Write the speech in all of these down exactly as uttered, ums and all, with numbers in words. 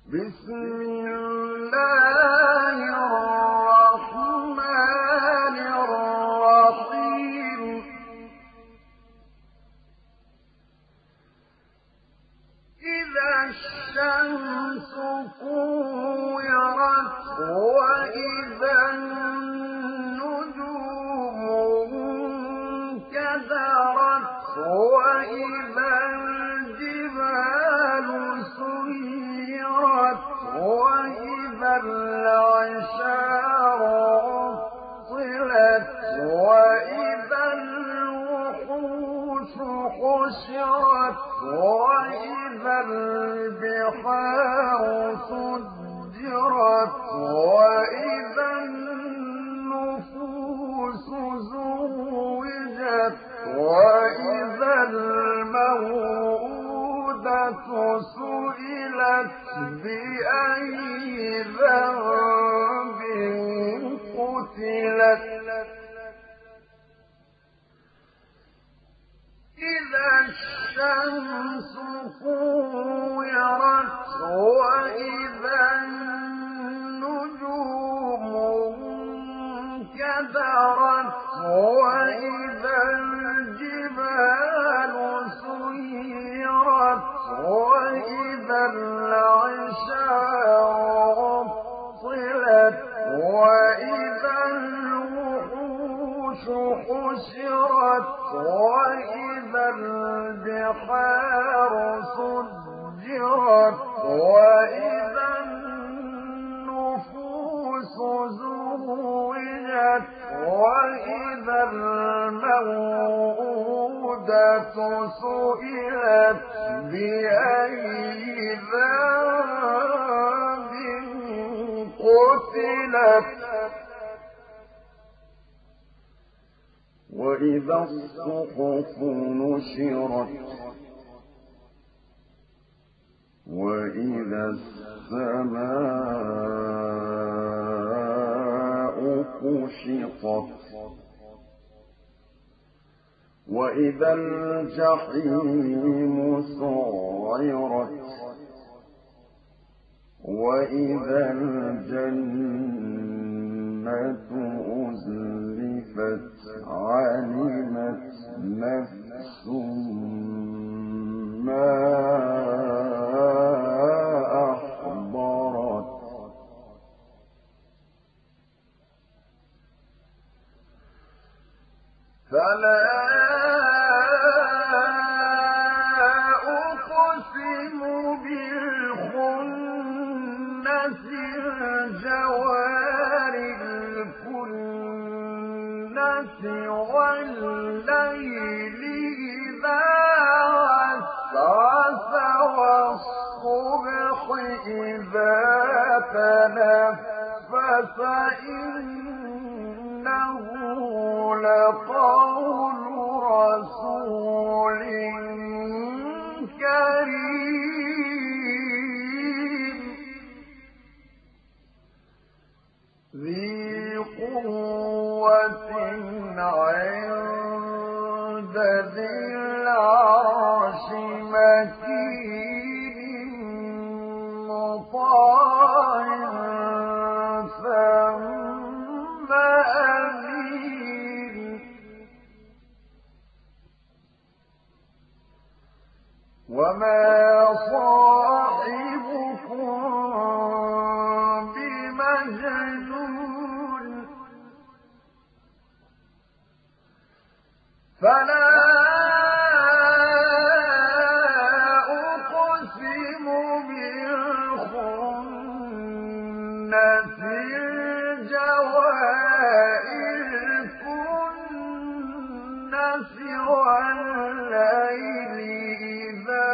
بسم الله الرحمن الرحيم إذا الشمس كورت وإذا النجوم انكدرت وإذا الجبال سيرت وإذا العشار عطلت وإذا الوحوش حشرت وإذا البحار سجرت وإذا النفوس زوجت وإذا الموءودة سئلت بأي ذنب قتلت إذا الشمس كورت وإذا النجوم انكدرت وإذا الجبال سيرت وإذا العشار عطلت وإذا الوحوش حشرت وإذا البحار سجرت وإذا النفوس زوجت وإذا الموءودة سئلت بأي ذنب قتلت وإذا الصحف نشرت وإذا السماء كشطت وإذا الجحيم سعرت وإذا الجنة أزلفت علمت نفس ما أحضرت فلا أقسم بالخنس الجوار الكنس والليل إذا عسعس والصبح إذا تنفس إنه لقول رسول كريم ذي قوة عند ذي العرش مكين مطاع ثم أمين وما صاحبكم بمجنون فلا أقسم بالخنس الجوار الكنس والليل إذا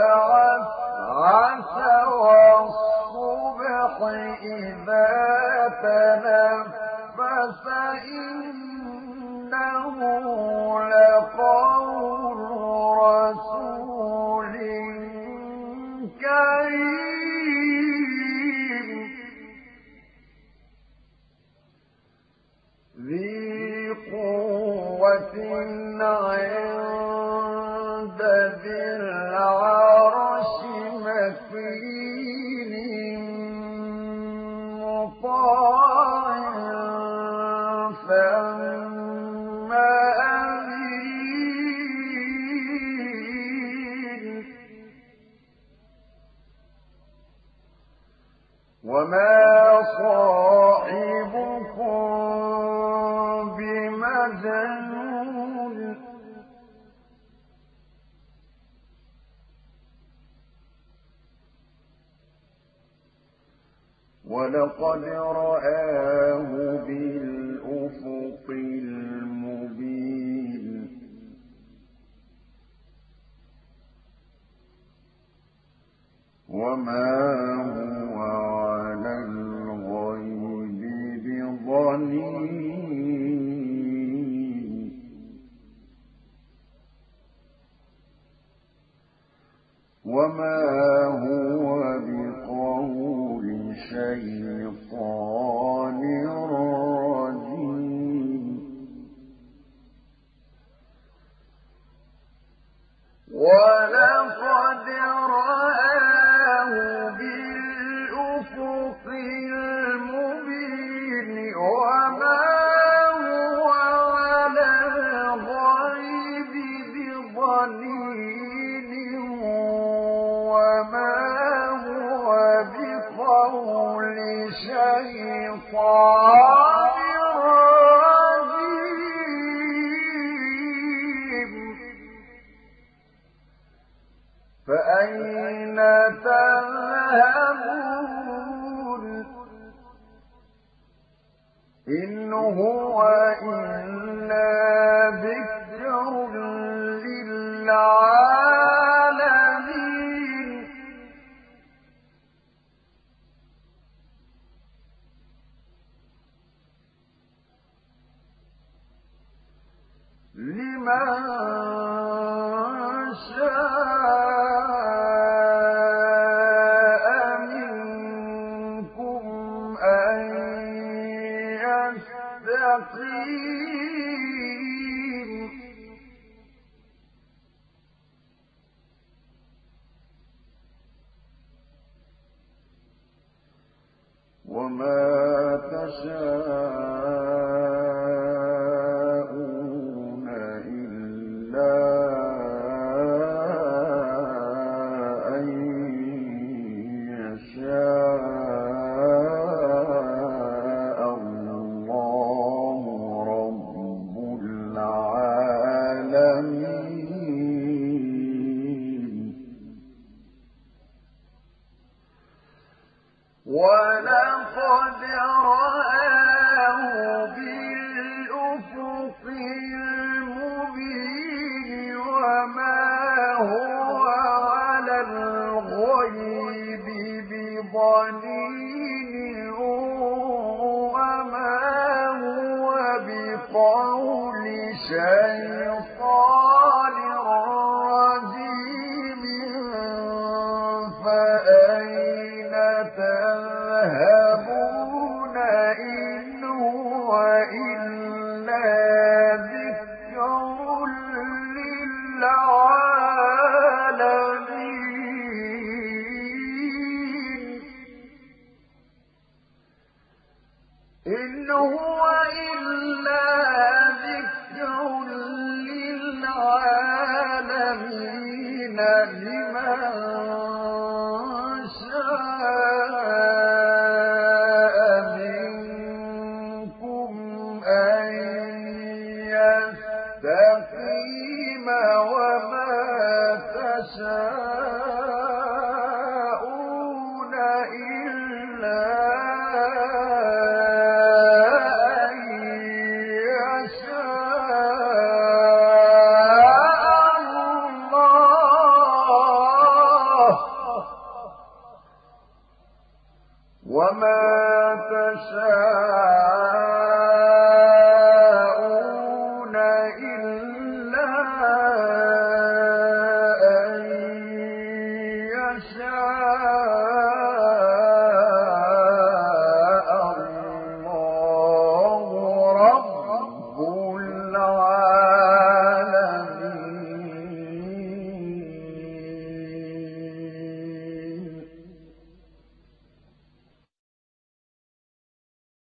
عسعس والصبح إذا تنفس إنه لقول وما صاحبكم بمجنون ولقد رآه بالأفق المبين وما هو على الغيب بضنين وما هو بقول شيطان رجيم ولقد رآه بالأفق المبين وما هو على الغيب بضنين وما هو بقول شيطان رجيم فأين تذهبون إن هو إلا ذكر للعالمين لمن شاء منكم أن يستقيم وما تشاءون إلا أن يشاء الله رب العالمين ولقد رآه بالأفق المبين وما هو على الغيب بضنين وما هو بقول شيطان رجيم فأين تذهبون إن هو إلا ذكر للعالمين إن هو إلا ذكر للعالمين لمن شاء منكم أن يستقيم وما تشاءون إلا أن يشاء الله وما تشاءون